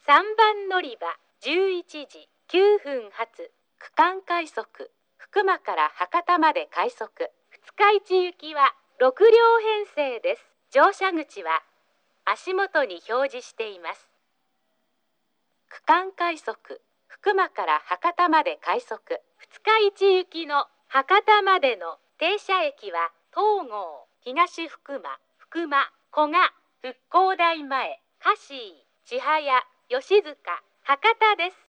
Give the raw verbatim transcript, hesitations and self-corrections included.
さんばん乗り場じゅういちじきゅうふん発区間快速福間から博多まで快速ふつかいち行きはろくりょう編成です。乗車口は足元に表示しています。区間快速福間から博多まで快速ふつかいち行きの博多までの停車駅は東郷、東福間、福間、古賀、復興台前、香椎、千早、吉塚、博多です。